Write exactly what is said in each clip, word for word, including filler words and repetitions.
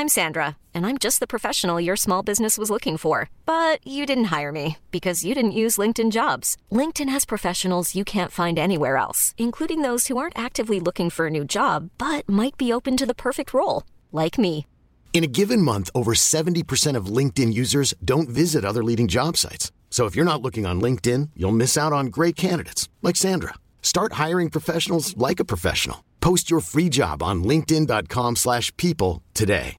I'm Sandra, and I'm just the professional your small business was looking for. But you didn't hire me because you didn't use LinkedIn Jobs. LinkedIn has professionals you can't find anywhere else, including those who aren't actively looking for a new job, but might be open to the perfect role, like me. In a given month, over seventy percent of LinkedIn users don't visit other leading job sites. So if you're not looking on LinkedIn, you'll miss out on great candidates like Sandra. Start hiring professionals like a professional. Post your free job on linkedin.com slash people today.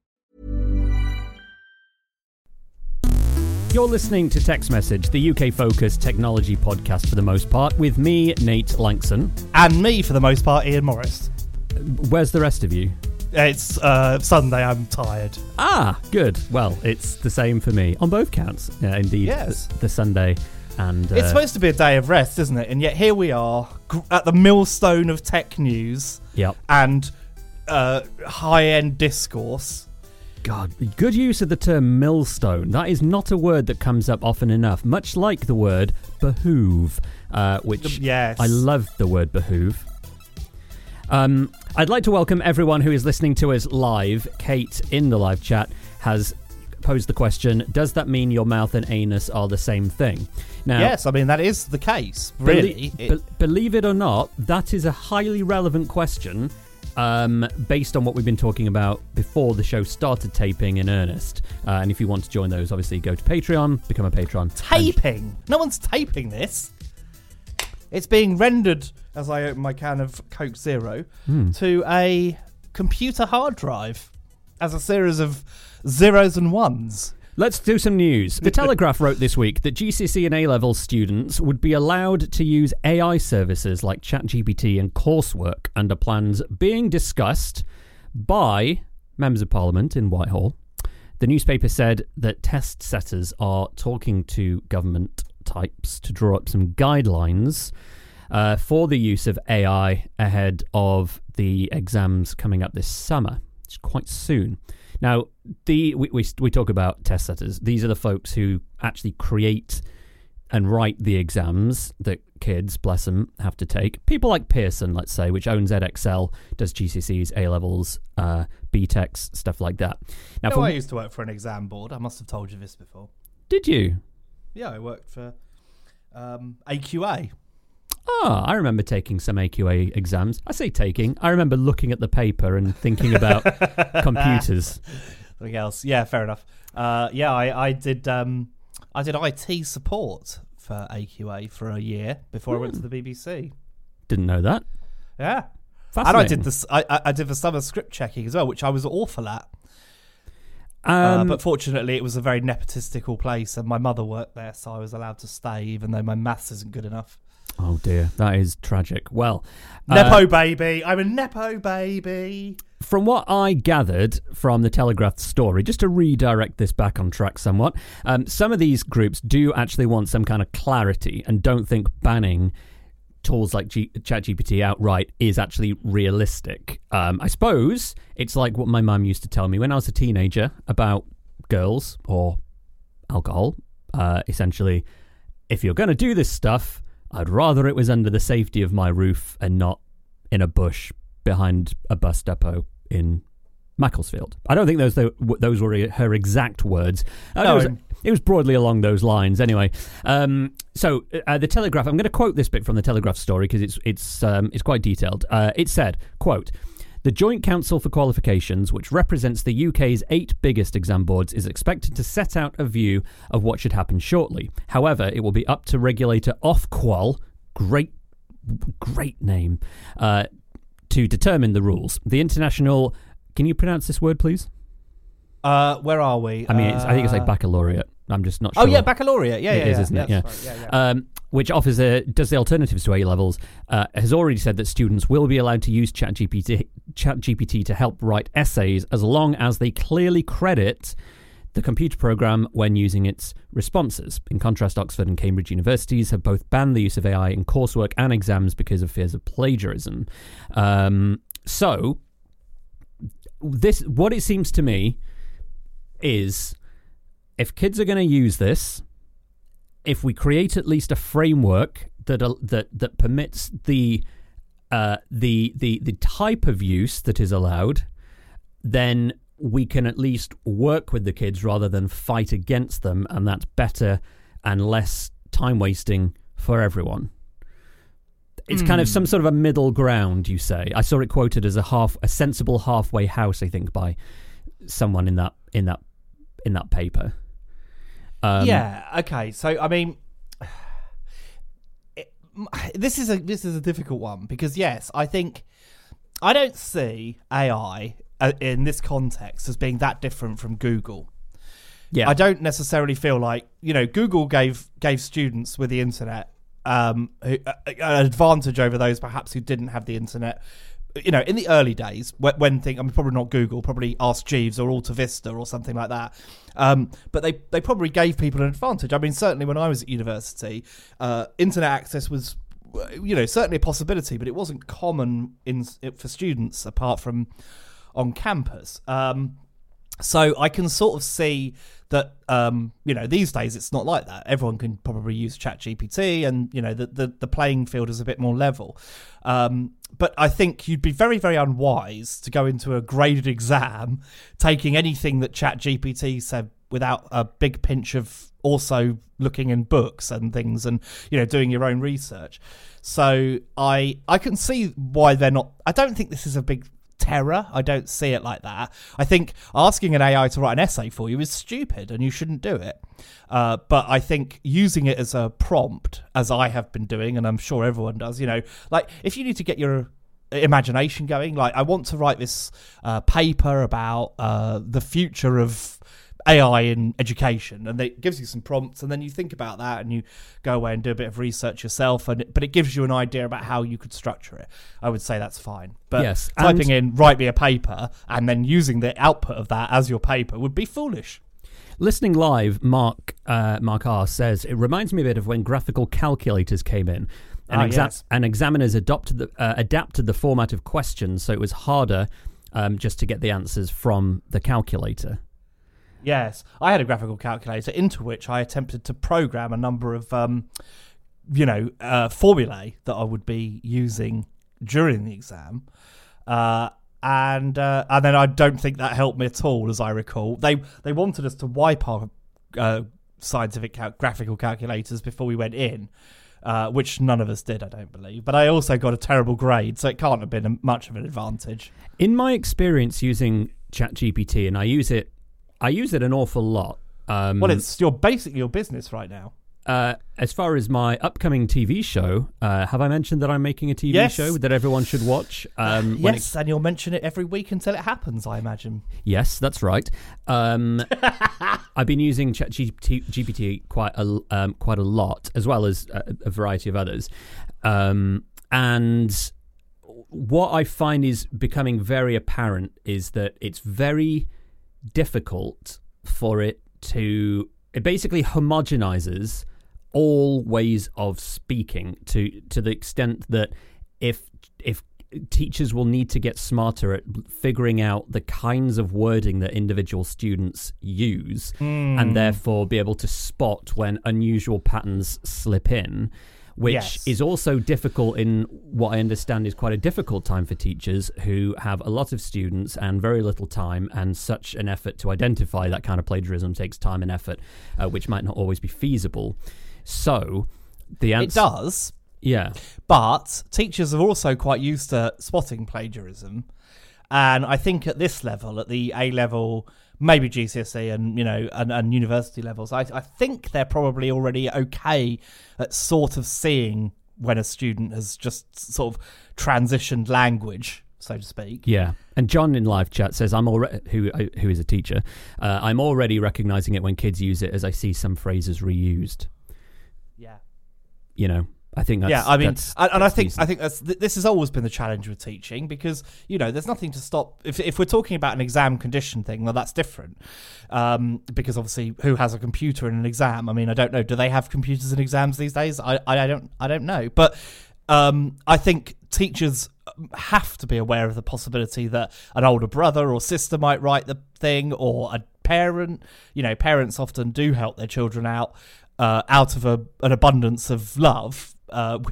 You're listening to Text Message, the U K-focused technology podcast for the most part, with me, Nate Lankson. And me, for the most part, Ian Morris. Where's the rest of you? It's uh, Sunday, I'm tired. Ah, good. Well, it's the same for me, on both counts. Yeah, indeed, yes. the, the Sunday. And uh, it's supposed to be a day of rest, isn't it? And yet here we are, at the millstone of tech news yep. and uh, high-end discourse. God, good use of the term millstone. That is not a word that comes up often enough, much like the word behoove, uh, which yes. I love the word behoove. Um, I'd like to welcome everyone who is listening to us live. Kate, in the live chat, has posed the question, does that mean your mouth and anus are the same thing? Now, yes, I mean, that is the case, really. Be- be- believe it or not, that is a highly relevant question. Um, based on what we've been talking about before the show started taping in earnest. Uh, and if you want to join those, obviously go to Patreon, become a patron. Taping? And no one's taping this. It's being rendered, as I open my can of Coke Zero, mm. to a computer hard drive as a series of zeros and ones. Let's do some news. The Telegraph wrote this week that G C S E and A-level students would be allowed to use A I services like ChatGPT and coursework under plans being discussed by members of Parliament in Whitehall. The newspaper said that test setters are talking to government types to draw up some guidelines uh, for the use of A I ahead of the exams coming up this summer. It's quite soon. Now, the we, we we talk about test setters. These are the folks who actually create and write the exams that kids, bless them, have to take. People like Pearson, let's say, which owns Edexcel, does G C S Es, A-levels, uh, B TECs, stuff like that. Now, you know, from, I used to work for an exam board. I must have told you this before. Did you? Yeah, I worked for um, A Q A. Oh, I remember taking some A Q A exams. I say taking. I remember looking at the paper and thinking about computers. Something else. Yeah, fair enough. Uh, yeah, I, I did um, I did I T support for A Q A for a year before mm. I went to the B B C. Didn't know that. Yeah. And I did this. I, I did the summer script checking as well, which I was awful at. Um, uh, but fortunately, it was a very nepotistical place, and my mother worked there, so I was allowed to stay, even though my maths isn't good enough. Oh dear, that is tragic. Well, Nepo uh, baby, I'm a Nepo baby. From what I gathered from the Telegraph story, just to redirect this back on track somewhat, um, some of these groups do actually want some kind of clarity and don't think banning tools like G- ChatGPT outright is actually realistic. Um, I suppose it's like what my mum used to tell me when I was a teenager about girls or alcohol. Uh, essentially, if you're going to do this stuff, I'd rather it was under the safety of my roof and not in a bush behind a bus depot in Macclesfield. I don't think those those were her exact words. Uh, no, it, was, it was broadly along those lines. Anyway, um, so uh, the Telegraph. I'm going to quote this bit from the Telegraph story because it's it's um, it's quite detailed. Uh, it said, "Quote." The Joint Council for Qualifications, which represents the U K's eight biggest exam boards, is expected to set out a view of what should happen shortly. However, it will be up to regulator Ofqual, great, great name, uh, to determine the rules. The international... Can you pronounce this word, please? Uh, where are we? I mean, uh, it's, I think it's like baccalaureate. I'm just not sure. Oh, yeah, baccalaureate. Yeah, it yeah, is, yeah. isn't it? Yeah. Yeah. Right. yeah, yeah. Um, which offers a, does the alternatives to A-levels, uh, has already said that students will be allowed to use ChatGPT, ChatGPT to help write essays as long as they clearly credit the computer program when using its responses. In contrast, Oxford and Cambridge universities have both banned the use of A I in coursework and exams because of fears of plagiarism. Um, so, this, what it seems to me is, if kids are going to use this, if we create at least a framework that uh, that that permits the uh, the the the type of use that is allowed, then we can at least work with the kids rather than fight against them, and that's better and less time wasting for everyone. It's mm. kind of some sort of a middle ground, you say. I saw it quoted as a half a sensible halfway house, I think, by someone in that in that in that paper. Um, yeah. Okay. So I mean, it, this is a this is a difficult one because yes, I think I don't see A I uh, in this context as being that different from Google. Yeah. I don't necessarily feel like, you know, Google gave gave students with the internet um, who, uh, an advantage over those perhaps who didn't have the internet. You know, in the early days, when, when thing, I mean, probably not Google, probably Ask Jeeves or Alta Vista or something like that. Um, but they, they probably gave people an advantage. I mean, certainly when I was at university, uh, internet access was, you know, certainly a possibility, but it wasn't common in for students apart from on campus. Um, so I can sort of see that, um, you know, these days it's not like that. Everyone can probably use ChatGPT and, you know, the, the, the playing field is a bit more level. Um, but I think you'd be very, very unwise to go into a graded exam taking anything that ChatGPT said without a big pinch of also looking in books and things and, you know, doing your own research. So I I can see why they're not... I don't think this is a big terror. I don't see it like that. I think asking an A I to write an essay for you is stupid and you shouldn't do it. Uh, but I think using it as a prompt, as I have been doing, and I'm sure everyone does, you know, like if you need to get your imagination going, like I want to write this uh, paper about uh, the future of A I in education, and it gives you some prompts, and then you think about that and you go away and do a bit of research yourself, and but it gives you an idea about how you could structure it. I would say that's fine. But yes, typing in write me a paper and then using the output of that as your paper would be foolish. Listening live, Mark uh, Mark R says it reminds me a bit of when graphical calculators came in, and, ah, exa- yes. and examiners adopted the, uh, adapted the format of questions, so it was harder um, just to get the answers from the calculator. Yes, I had a graphical calculator into which I attempted to program a number of, um, you know, uh, formulae that I would be using during the exam. Uh, and uh, and then I don't think that helped me at all, as I recall. They they wanted us to wipe our uh, scientific cal- graphical calculators before we went in, uh, which none of us did, I don't believe. But I also got a terrible grade, so it can't have been a, much of an advantage. In my experience using ChatGPT, and I use it I use it an awful lot. Um, well, it's your basically your business right now. Uh, as far as my upcoming T V show, uh, have I mentioned that I'm making a T V yes. show that everyone should watch? Um, yes, it... and you'll mention it every week until it happens, I imagine. Yes, that's right. Um, I've been using ChatGPT quite a, um, quite a lot, as well as a, a variety of others. Um, and what I find is becoming very apparent is that it's very difficult for it to... It basically homogenizes all ways of speaking to to the extent that if if teachers will need to get smarter at figuring out the kinds of wording that individual students use mm. and therefore be able to spot when unusual patterns slip in, which yes. is also difficult in what I understand is quite a difficult time for teachers who have a lot of students and very little time, and such an effort to identify that kind of plagiarism takes time and effort, uh, which might not always be feasible. So the answer... It does. Yeah. But teachers are also quite used to spotting plagiarism. And I think at this level, at the A-level, maybe G C S E and, you know, and, and university levels, I, I think they're probably already okay at sort of seeing when a student has just sort of transitioned language, so to speak. Yeah. And John in live chat says, I'm already, who who is a teacher, uh, I'm already recognizing it when kids use it as I see some phrases reused. Yeah. You know, I think that's... Yeah, I mean, that's, and, and that's I think decent. I think that's, this has always been the challenge with teaching, because, you know, there's nothing to stop... If if we're talking about an exam condition thing, well, that's different. Um, because obviously, who has a computer in an exam? I mean, I don't know. Do they have computers in exams these days? I, I, I don't I don't know. But um, I think teachers have to be aware of the possibility that an older brother or sister might write the thing, or a parent. You know, parents often do help their children out uh, out of a, an abundance of love, uh, without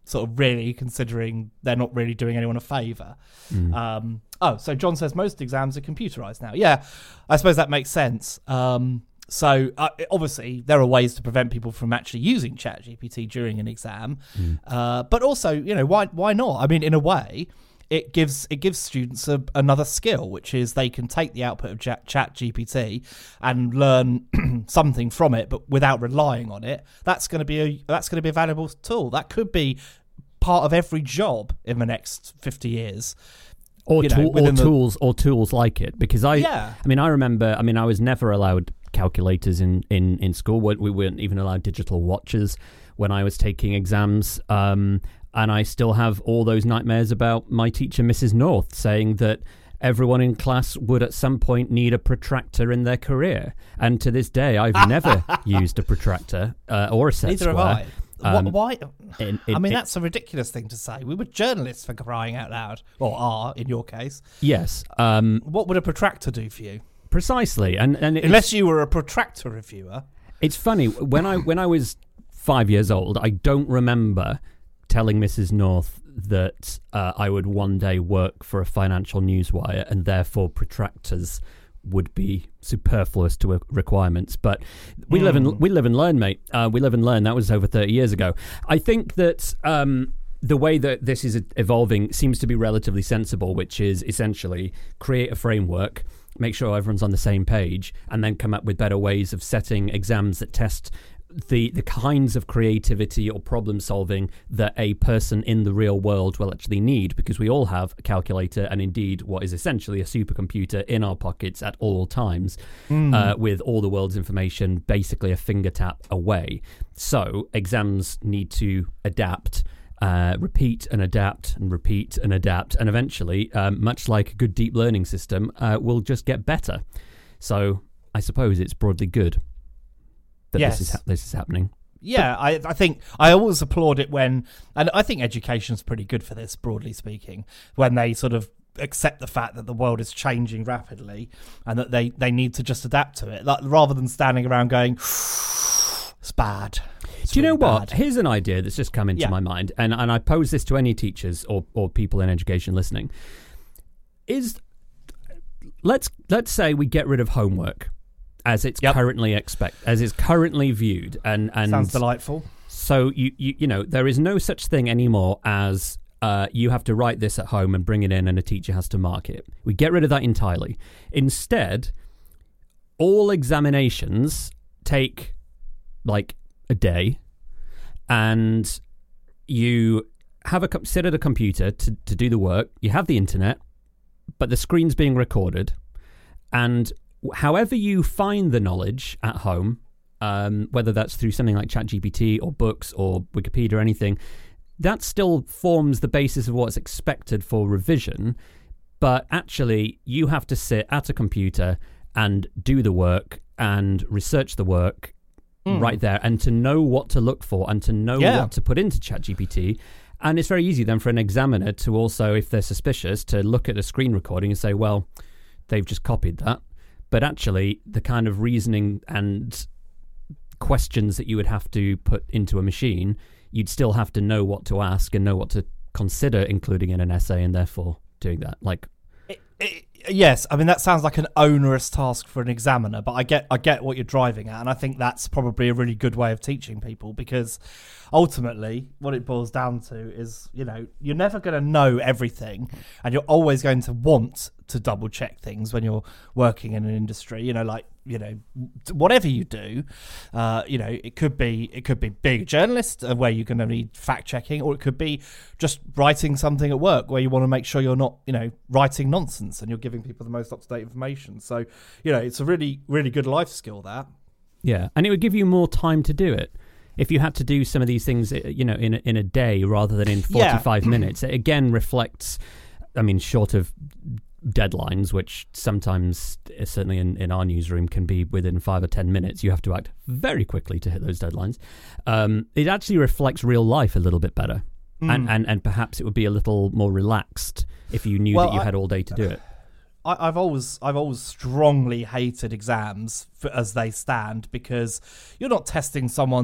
sort of really, considering they're not really doing anyone a favour. Mm. Um, oh, so John says most exams are computerised now. Yeah, I suppose that makes sense. Um, so uh, obviously there are ways to prevent people from actually using ChatGPT during an exam, Mm. uh, but also, you know, why why not? I mean, in a way, it gives it gives students a, another skill, which is they can take the output of Chat ChatGPT and learn something from it, but without relying on it. That's going to be a that's going to be a valuable tool. That could be part of every job in the next fifty years. Or, you know, tool, or within the- tools or tools like it. Because I, Yeah. I mean, I remember, I mean, I was never allowed calculators in, in, in school. We we weren't even allowed digital watches when I was taking exams. Um, and I still have all those nightmares about my teacher, Missus North, saying that everyone in class would at some point need a protractor in their career. And to this day, I've never used a protractor uh, or a set Neither square. have I. Um, Wh- Why? in- I in- mean, in- that's a ridiculous thing to say. We were journalists, for crying out loud, or are in your case. Yes, um, What would a protractor do for you? precisely. And, and it's- Unless you were a protractor reviewer. It's funny when I when I was five years old, I don't remember telling Missus North that uh, I would one day work for a financial newswire, and therefore protractors would be superfluous to requirements. But we mm. live and we live and learn, mate. Uh, we live and learn. That was over thirty years ago. I think that um, the way that this is evolving seems to be relatively sensible, which is essentially create a framework, make sure everyone's on the same page, and then come up with better ways of setting exams that test the the kinds of creativity or problem solving that a person in the real world will actually need, because we all have a calculator and indeed what is essentially a supercomputer in our pockets at all times, mm. uh, with all the world's information basically a finger tap away. So exams need to adapt, uh, repeat and adapt and repeat and adapt, and eventually, um, much like a good deep learning system, uh, will just get better. So I suppose it's broadly good that yes. this is ha- this is happening. Yeah, I, I think I always applaud it when, and I think education's pretty good for this, broadly speaking, when they sort of accept the fact that the world is changing rapidly and that they, they need to just adapt to it, like, rather than standing around going, it's bad. It's Do you really know what? bad. Here's an idea that's just come into Yeah. my mind, and, and I pose this to any teachers or, or people in education listening. Is let's let's say we get rid of homework as it's Yep. currently expect as it's currently viewed, and and Sounds delightful. so you, you you know there is no such thing anymore as uh, you have to write this at home and bring it in, and a teacher has to mark it. We get rid of that entirely. Instead, all examinations take like a day, and you have a co- sit at a computer to, to do the work. You have the internet, but the screen's being recorded, and however you find the knowledge at home, um, whether that's through something like ChatGPT or books or Wikipedia or anything, that still forms the basis of what's expected for revision. But actually, you have to sit at a computer and do the work and research the work mm. right there, and to know what to look for and to know Yeah. what to put into ChatGPT. And it's very easy then for an examiner to also, if they're suspicious, to look at a screen recording and say, well, they've just copied that. But actually, the kind of reasoning and questions that you would have to put into a machine, you'd still have to know what to ask and know what to consider including in an essay, and therefore doing that. Like, It, it, yes, I mean that sounds like an onerous task for an examiner, but I get I get what you're driving at, and I think that's probably a really good way of teaching people, because ultimately what it boils down to is, you know, you're never going to know everything, and you're always going to want to double check things when you're working in an industry. You know, like, you know, whatever you do, uh, you know, it could be it could be being a journalist, uh, where you're going to need fact checking, or it could be just writing something at work where you want to make sure you're not, you know, writing nonsense and you're giving people the most up to date information. So, you know, it's a really really good life skill, that. yeah, and it would give you more time to do it. If you had to do some of these things, you know, in a, in a day rather than in forty-five Yeah. minutes, it again reflects, I mean, short of deadlines, which sometimes, certainly in, in our newsroom, can be within five or ten minutes. You have to act very quickly to hit those deadlines. Um, it actually reflects real life a little bit better. Mm. And, and, and perhaps it would be a little more relaxed if you knew well, that you I, had all day to do it. I, I've always I've always strongly hated exams for, as they stand, because you're not testing someone's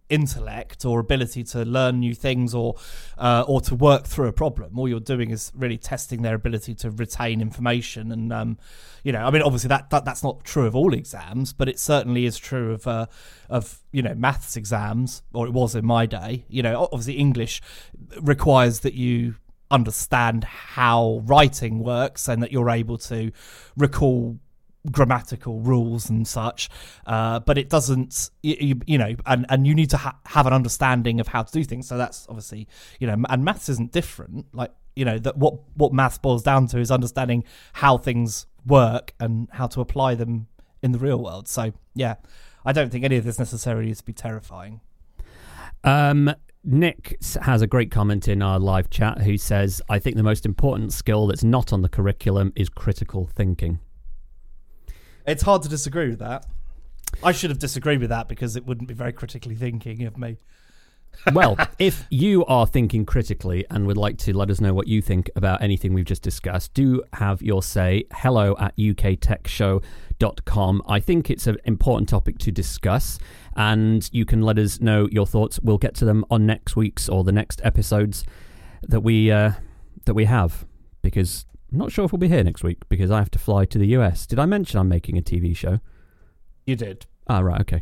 intellect or ability to learn new things or uh, or to work through a problem. All you're doing is really testing their ability to retain information. And um, you know, I mean, obviously that, that that's not true of all exams, but it certainly is true of uh, of you know maths exams, or it was in my day. You know, obviously English requires that you understand how writing works and that you're able to recall grammatical rules and such, uh, but it doesn't, you, you, you know, and, and you need to ha- have an understanding of how to do things. So that's obviously, you know, and maths isn't different. Like, you know, that what, what maths boils down to is understanding how things work and how to apply them in the real world. So, yeah, I don't think any of this necessarily is to be terrifying. Um, Nick has a great comment in our live chat who says, I think the most important skill that's not on the curriculum is critical thinking. It's hard to disagree with that. I should have disagreed with that because it wouldn't be very critically thinking of me. Well, if you are thinking critically and would like to let us know what you think about anything we've just discussed, do have your say. Hello at u k tech show dot com. I think it's an important topic to discuss, and you can let us know your thoughts. We'll get to them on next week's or the next episodes that we uh, that we have, because I'm not sure if we'll be here next week because I have to fly to the U S. Did I mention I'm making a T V show? You did. Ah, right, okay.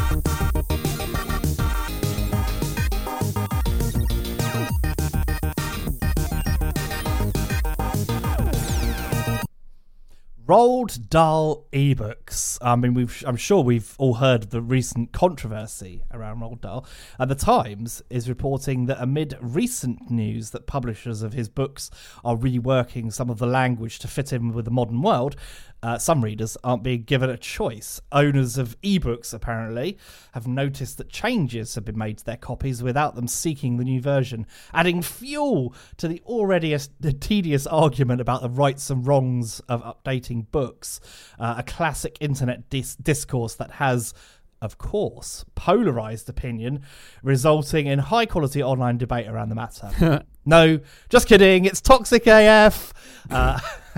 Roald Dahl ebooks. I mean, we've, I'm sure we've all heard of the recent controversy around Roald Dahl. And the Times is reporting that amid recent news that publishers of his books are reworking some of the language to fit in with the modern world, uh, some readers aren't being given a choice. Owners of ebooks, apparently, have noticed that changes have been made to their copies without them seeking the new version, adding fuel to the already a, a tedious argument about the rights and wrongs of updating books, uh, a classic internet dis- discourse that has, of course, polarised opinion, resulting in high-quality online debate around the matter. No, just kidding, it's toxic A F. Uh,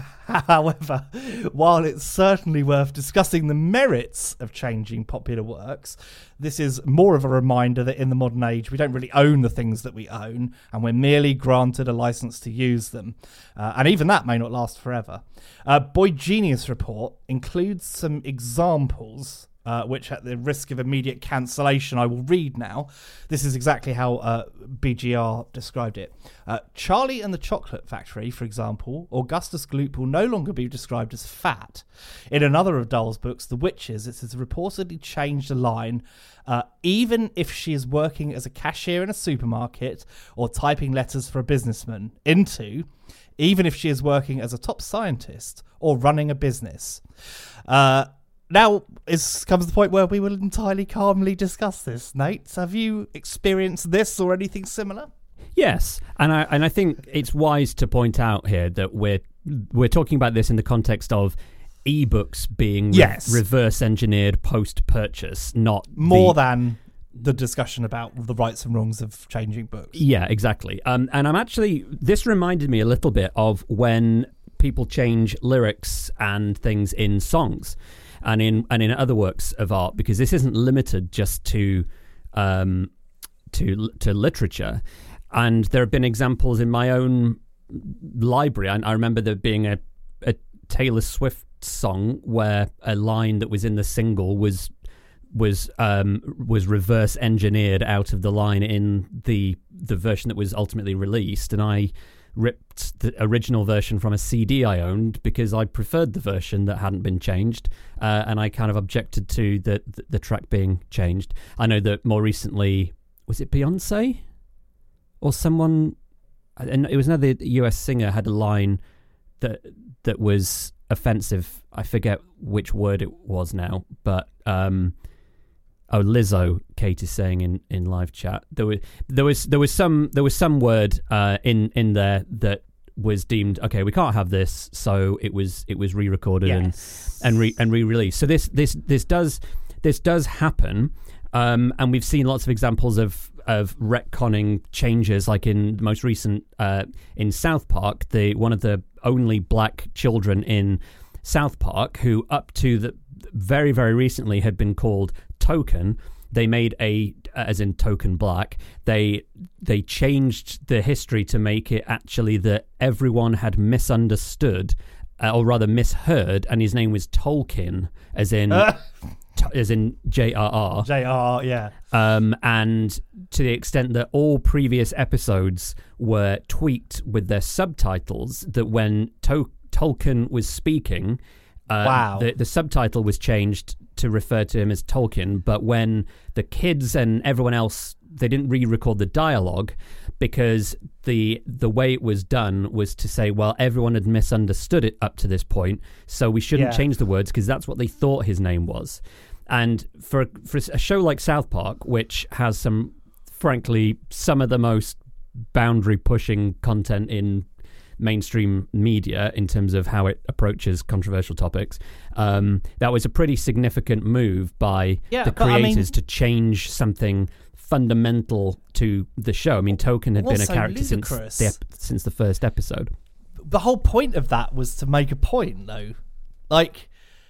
however, while it's certainly worth discussing the merits of changing popular works, this is more of a reminder that in the modern age, we don't really own the things that we own, and we're merely granted a license to use them. Uh, and even that may not last forever. Uh, Boy Genius report includes some examples Uh, which, at the risk of immediate cancellation, I will read now. This is exactly how uh, B G R described it. Uh, Charlie and the Chocolate Factory, for example, Augustus Gloop will no longer be described as fat. In another of Dahl's books, The Witches, it has reportedly changed the line, uh, even if she is working as a cashier in a supermarket or typing letters for a businessman, into even if she is working as a top scientist or running a business. Uh... Now is, comes the point where we will entirely calmly discuss this. Nate, have you experienced this or anything similar? Yes, and I and I think it's wise to point out here that we're we're talking about this in the context of ebooks being re- yes. reverse engineered post purchase, not more the, than the discussion about the rights and wrongs of changing books. Yeah, exactly. Um, and I'm actually this reminded me a little bit of when people change lyrics and things in songs. And in and in other works of art, because this isn't limited just to um, to to literature. And there have been examples in my own library. I, I remember there being a, a Taylor Swift song where a line that was in the single was was um, was reverse engineered out of the line in the the version that was ultimately released, and I ripped the original version from a C D I owned because I preferred the version that hadn't been changed, uh, and I kind of objected to the, the the track being changed. I know that more recently, was it Beyonce or someone, and it was another U S singer, had a line that that was offensive. I forget which word it was now, but um oh, Lizzo, Kate is saying in, in live chat, there was there was there was some there was some word uh, in in there that was deemed okay. We can't have this, so it was it was re-recorded yes. and and re and re-released. So this this this does this does happen, um, and we've seen lots of examples of of retconning changes, like in the most recent uh, in South Park, the one of the only black children in South Park who up to the very very recently had been called Token, they made a, as in Token Black, they they changed the history to make it actually that everyone had misunderstood, uh, or rather misheard, and his name was Tolkien, as in uh. t- as in J R R. J R R, yeah. Um, and to the extent that all previous episodes were tweaked with their subtitles, that when to- Tolkien was speaking, uh, wow. the, the subtitle was changed to refer to him as Tolkien, but when the kids and everyone else, they didn't re-record the dialogue because the the way it was done was to say, well, everyone had misunderstood it up to this point, so we shouldn't yeah. change the words because that's what they thought his name was. And for for a show like South Park, which has some, frankly, some of the most boundary-pushing content in mainstream media in terms of how it approaches controversial topics, um, that was a pretty significant move by yeah, the but, I creators mean, to change something fundamental to the show. I mean, Token had been a so character since ludicrous. the, ep- since the first episode. The whole point of that was to make a point, though. Like,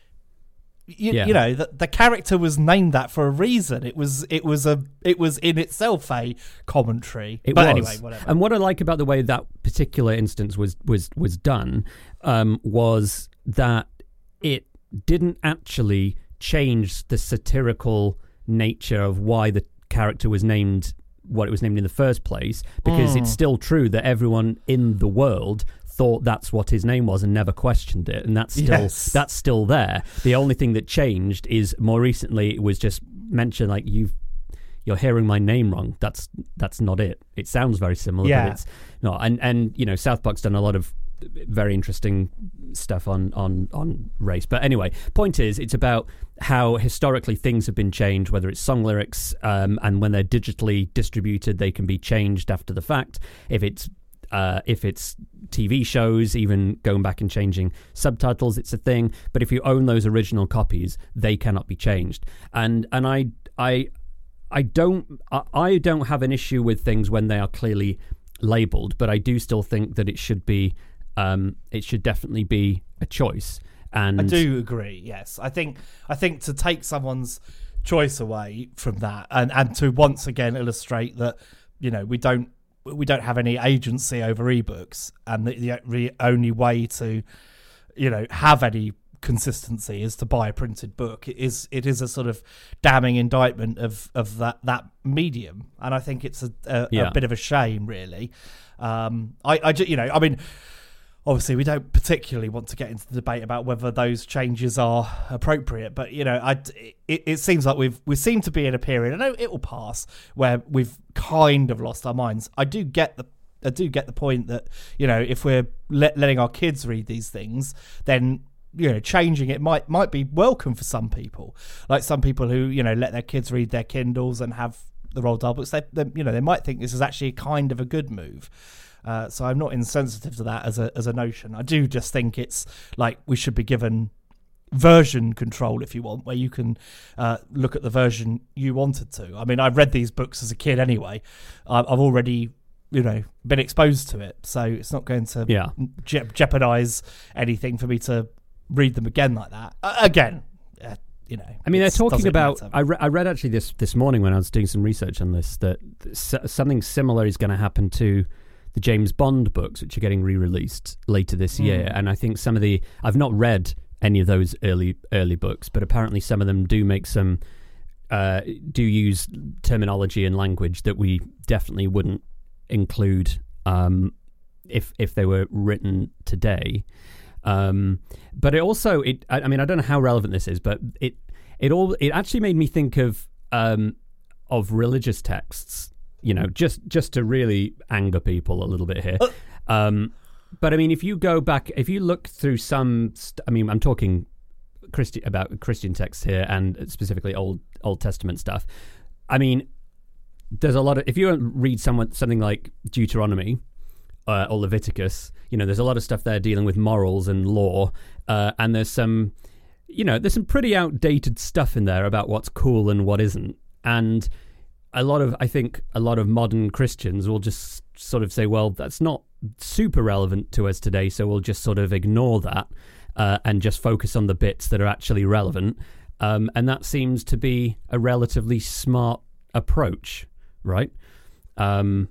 you, Yeah. you know, the, the character was named that for a reason. It was, it was a, it was in itself a commentary. It but was. anyway, whatever. And what I like about the way that particular instance was was was done um, was that it didn't actually change the satirical nature of why the character was named what it was named in the first place, because Mm. it's still true that everyone in the world thought that's what his name was and never questioned it, and that's still Yes. that's still there. The only thing that changed is more recently it was just mentioned like you've you're hearing my name wrong. That's that's not it. It sounds very similar, Yeah. but it's not. And and you know, South Park's done a lot of very interesting stuff on on on race. But anyway, point is, it's about how historically things have been changed, whether it's song lyrics, um, and when they're digitally distributed, they can be changed after the fact. If it's Uh, if it's T V shows, even going back and changing subtitles, it's a thing. But if you own those original copies, they cannot be changed. And and I I I don't I, I don't have an issue with things when they are clearly labelled, but I do still think that it should be um, it should definitely be a choice. And I do agree. Yes, I think I think to take someone's choice away from that, and, and to once again illustrate that, you know, we don't. we don't have any agency over ebooks, and the, the re- only way to, you know, have any consistency is to buy a printed book. It is it is a sort of damning indictment of, of that, that medium, and I think it's a, a, Yeah. a bit of a shame, really. Um, I, I ju- you know, I mean, obviously we don't particularly want to get into the debate about whether those changes are appropriate, but you know, I, it, it seems like we've we seem to be in a period. I know it will pass where we've kind of lost our minds. I do get the I do get the point that, you know, if we're let, letting our kids read these things, then, you know, changing it might might be welcome for some people. Like some people who, you know, let their kids read their Kindles and have the Roald Dahl books. They, they you know, they might think this is actually kind of a good move. Uh, so I'm not insensitive to that as a as a notion. I do just think it's like we should be given version control, if you want, where you can uh, look at the version you wanted to. I mean, I've read these books as a kid anyway. I've already, you know, been exposed to it, so it's not going to Yeah. je- jeopardize anything for me to read them again like that. Uh, again, uh, you know. I mean, they're it's- talking does it about. matter? I, re- I read actually this this morning when I was doing some research on this that s- something similar is going to happen to the James Bond books, which are getting re-released later this Mm. year. And I think some of the I've not read any of those early early books, but apparently some of them do make some uh, do use terminology and language that we definitely wouldn't include um, if if they were written today. Um, but it also it I, I mean I don't know how relevant this is, but it it all it actually made me think of um, of religious texts. You know, just just to really anger people a little bit here. Um, but I mean, if you go back, if you look through some, st- I mean, I'm talking Christi- about Christian texts here, and specifically Old Old Testament stuff. I mean, there's a lot of, if you read someone something like Deuteronomy uh, or Leviticus, you know, there's a lot of stuff there dealing with morals and law, uh, and there's some, you know, there's some pretty outdated stuff in there about what's cool and what isn't, and a lot of, I think, a lot of modern Christians will just sort of say, well, that's not super relevant to us today, so we'll just sort of ignore that uh, and just focus on the bits that are actually relevant. Um, and that seems to be a relatively smart approach, right? Um,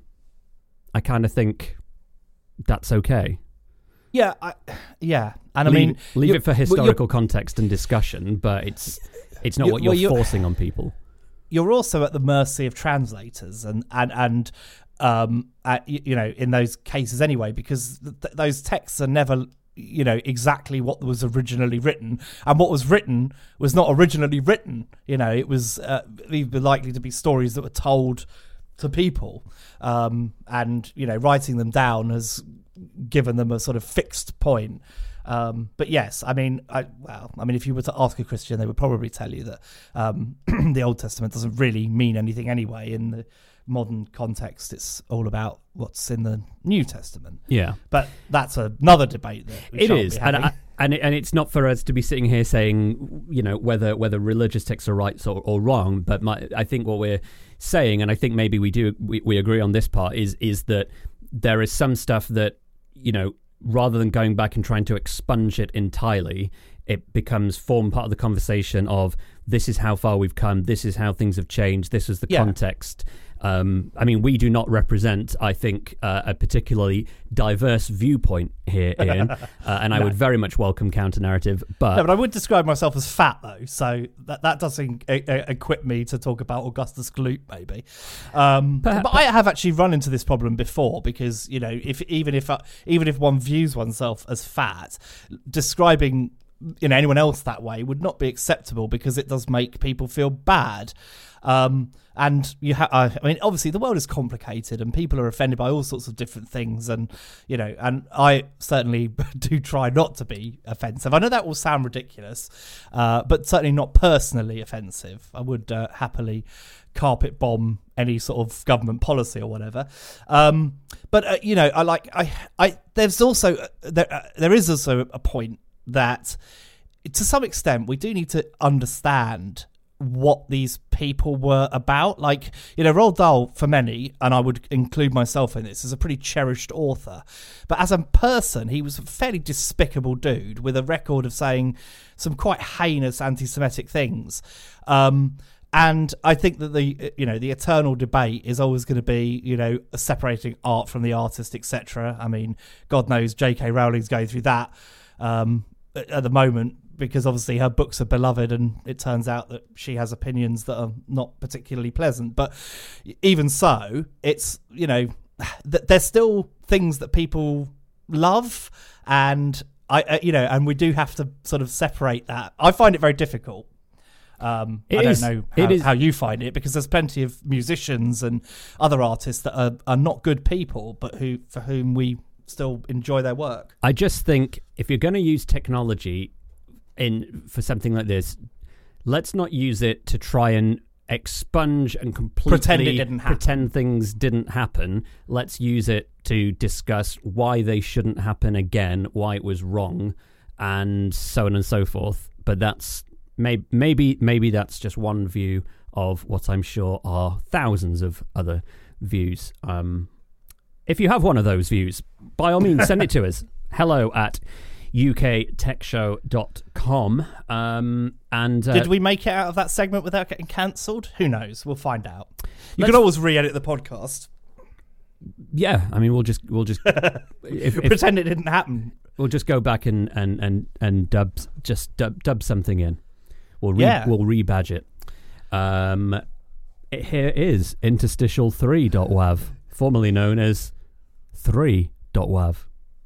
I kind of think that's okay. Yeah, I, yeah, and I leave, mean, leave it for historical well, context and discussion, but it's it's not you're, what you're, well, you're forcing on people. You're also at the mercy of translators, and and and um, at, you know, in those cases anyway, because th- those texts are never, you know, exactly what was originally written, and what was written was not originally written. You know, it was uh, likely to be stories that were told to people, um, and you know, writing them down has given them a sort of fixed point. Um, but yes, I mean, I, well, I mean, if you were to ask a Christian, they would probably tell you that um, the Old Testament doesn't really mean anything anyway. In the modern context, it's all about what's in the New Testament. Yeah, but that's another debate. That we it is, be and I, and it, and it's not for us to be sitting here saying, you know, whether whether religious texts are right or, or wrong. But my, I think what we're saying, and I think maybe we do we, we agree on this part, is is that there is some stuff that, you know, rather than going back and trying to expunge it entirely, it becomes form part of the conversation of this is how far we've come, this is how things have changed, this is the yeah. context. Um, I mean, we do not represent, I think, uh, a particularly diverse viewpoint here, Ian, uh, and I no. would very much welcome counter-narrative. But no, but I would describe myself as fat, though, so that that doesn't e- e- equip me to talk about Augustus Gloop, maybe. Um, but, but I have actually run into this problem before, because, you know, if even if uh, even if one views oneself as fat, describing, you know, anyone else that way would not be acceptable, because it does make people feel bad. Um, and you have, I mean, obviously the world is complicated and people are offended by all sorts of different things. And, you know, and I certainly do try not to be offensive. I know that will sound ridiculous, uh, but certainly not personally offensive. I would uh, happily carpet bomb any sort of government policy or whatever. Um, but, uh, you know, I like, I, I, there's also, uh, there, uh, there is also a point that to some extent we do need to understand what these people were about. Like, you know, Roald Dahl, for many, and I would include myself in this, is a pretty cherished author. But as a person, he was a fairly despicable dude with a record of saying some quite heinous anti-Semitic things. Um, and I think that the, you know, the eternal debate is always going to be, you know, separating art from the artist, et cetera. I mean, God knows J K Rowling's going through that um, at the moment, because obviously her books are beloved, and it turns out that she has opinions that are not particularly pleasant. But even so, it's, you know, th- there's still things that people love, and I, uh, you know, and we do have to sort of separate that. I find it very difficult. Um, I is, don't know how, how you find it, because there's plenty of musicians and other artists that are, are not good people, but who for whom we still enjoy their work. I just think if you're going to use technology in for something like this, let's not use it to try and expunge and completely pretend it didn't happen. Pretend things didn't happen. Let's use it to discuss why they shouldn't happen again, why it was wrong, and so on and so forth. But that's maybe maybe maybe that's just one view of what I'm sure are thousands of other views. Um, if you have one of those views, by all means, send it to us. Hello at U K tech show dot com. Um, and uh, did we make it out of that segment without getting cancelled? Who knows? We'll find out. You Let's, can always re-edit the podcast. Yeah, I mean, we'll just we'll just if, if, pretend it didn't happen. We'll just go back and and and and dub just dub, dub something in. We'll re, yeah. we'll rebadge it. Um, it, here is interstitial three dot wav, formerly known as three dot wav.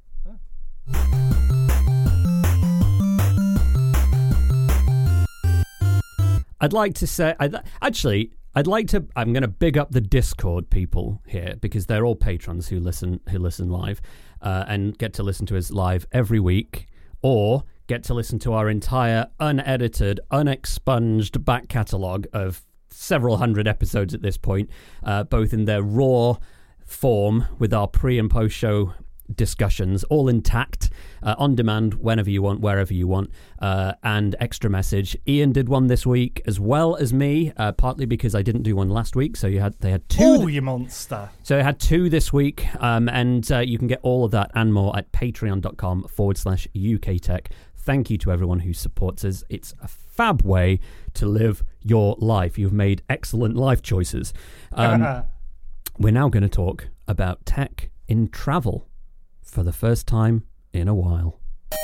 I'd like to say, I'd, actually, I'd like to. I'm going to big up the Discord people here, because they're all patrons who listen who listen live uh, and get to listen to us live every week, or get to listen to our entire unedited, unexpunged back catalogue of several hundred episodes at this point, uh, both in their raw form with our pre and post show discussions, all intact, uh, on demand, whenever you want, wherever you want, uh, and extra message. Ian did one this week as well as me, uh, partly because I didn't do one last week, so you had they had two. Oh, th- you monster! So I had two this week, um, and uh, you can get all of that and more at patreon dot com forward slash UK Tech thank you to everyone who supports us. It's a fab way to live your life. You've made excellent life choices. Um, we're now going to talk about tech in travel for the first time in a while.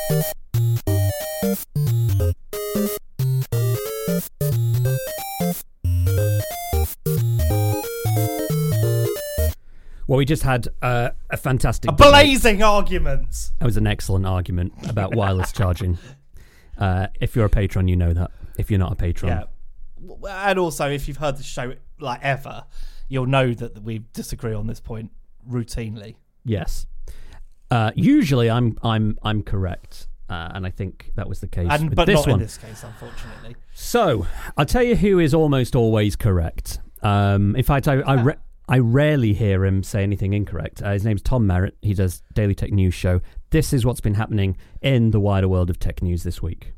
Well, we just had uh, a fantastic... A blazing debate. argument! That was an excellent argument about wireless charging. Uh, if you're a patron, you know that. If you're not a patron... Yeah. And also, if you've heard the show, like, ever, you'll know that we disagree on this point routinely. Yes. Uh, usually, I'm I'm I'm correct. Uh, and I think that was the case and, with but this not one. in this case, unfortunately. So, I'll tell you who is almost always correct. Um, in fact, I... I re- I rarely hear him say anything incorrect. Uh, his name's Tom Merritt. He does Daily Tech News Show. This is what's been happening in the wider world of tech news this week.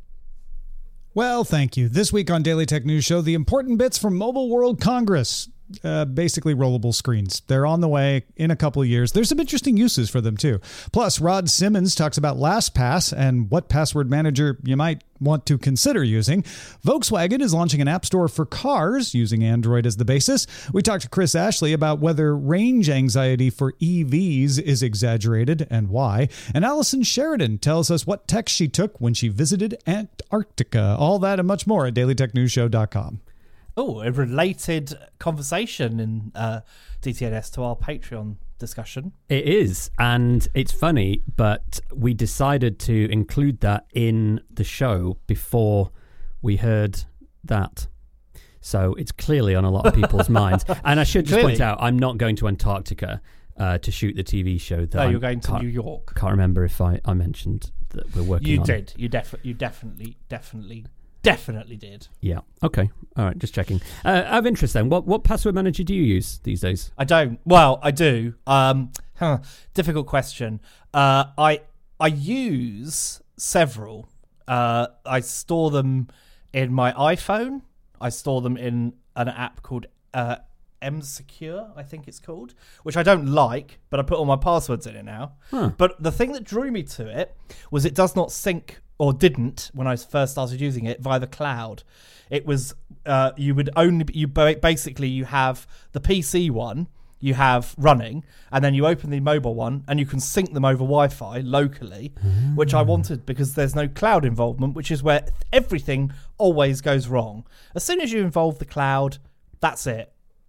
Well, thank you. This week on Daily Tech News Show, the important bits from Mobile World Congress. Uh, basically rollable screens. They're on the way in a couple of years. There's some interesting uses for them too. Plus, Rod Simmons talks about LastPass and what password manager you might want to consider using. Volkswagen is launching an app store for cars using Android as the basis. We talked to Chris Ashley about whether range anxiety for E Vs is exaggerated and why. And Allison Sheridan tells us what tech she took when she visited Antarctica. All that and much more at daily tech news show dot com. Oh, a related conversation in uh, D T N S to our Patreon discussion. It is, and it's funny, but we decided to include that in the show before we heard that. So it's clearly on a lot of people's minds. And I should just Clearly. point out, I'm not going to Antarctica uh, to shoot the T V show. That No, I'm, you're going to can't- New York. Can't remember if I, I mentioned that we're working You on. did. You, def- you definitely, definitely, definitely did. Yeah. Okay. All right. Just checking. Uh, out of interest, then, what what password manager do you use these days? I don't. Well, I do. Um, huh, difficult question. Uh, I I use several. Uh, I store them in my iPhone. I store them in an app called uh, M-Secure, I think it's called, which I don't like, but I put all my passwords in it now. Huh. But the thing that drew me to it was it does not sync, or didn't when I first started using it, via the cloud. It was uh, you would only you basically you have the P C one you have running, and then you open the mobile one and you can sync them over Wi-Fi locally, mm. which I wanted because there's no cloud involvement, which is where everything always goes wrong. As soon as you involve the cloud, that's it.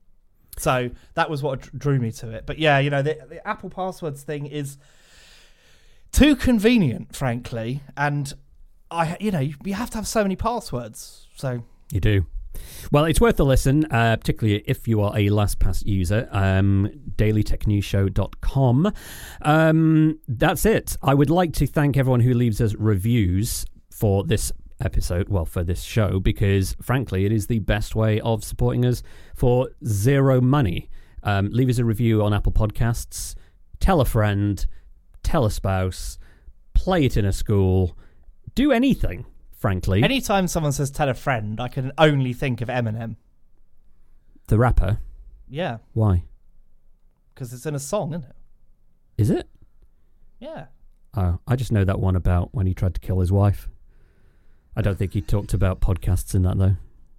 So that was what drew me to it. But yeah, you know, the, the Apple Passwords thing is too convenient, frankly, and I, you know, you have to have so many passwords. So you do. Well, it's worth a listen, uh, particularly if you are a LastPass user. Um, daily tech news show dot com. Um, that's it. I would like to thank everyone who leaves us reviews for this episode, well, for this show, because frankly, it is the best way of supporting us for zero money. Um, leave us a review on Apple Podcasts. Tell a friend. Tell a spouse. Play it in a school. Do anything. Frankly, anytime someone says "tell a friend," I can only think of Eminem, the rapper. Yeah. Why? Because it's in a song, isn't it? Is it? Yeah. Oh, I just know that one about when he tried to kill his wife. I don't think he talked about podcasts in that, though.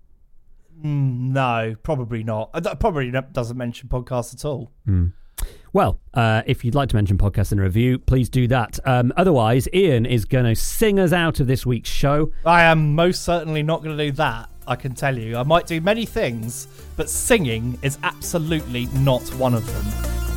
Mm, no, probably not. It probably doesn't mention podcasts at all. Mm. Well, uh, if you'd like to mention podcasts in a review, please do that. Um, otherwise, Ian is going to sing us out of this week's show. I am most certainly not going to do that, I can tell you. I might do many things, but singing is absolutely not one of them.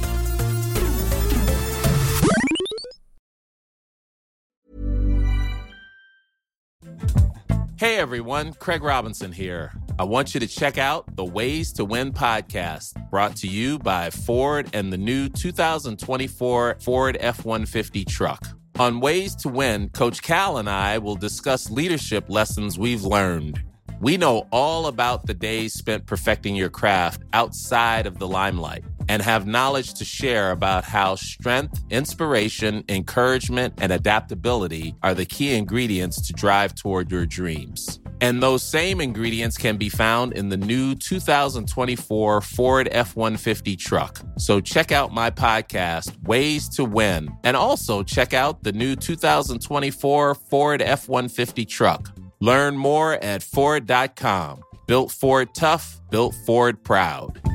Hey everyone, Craig Robinson here. I want you to check out the Ways to Win podcast, brought to you by Ford and the new two thousand twenty-four Ford F one fifty truck. On Ways to Win, Coach Cal and I will discuss leadership lessons we've learned. We know all about the days spent perfecting your craft outside of the limelight and have knowledge to share about how strength, inspiration, encouragement, and adaptability are the key ingredients to drive toward your dreams. And those same ingredients can be found in the new two thousand twenty-four Ford F one fifty truck. So check out my podcast, Ways to Win, and also check out the new two thousand twenty-four Ford F one fifty truck. Learn more at Ford dot com. Built Ford tough, built Ford proud.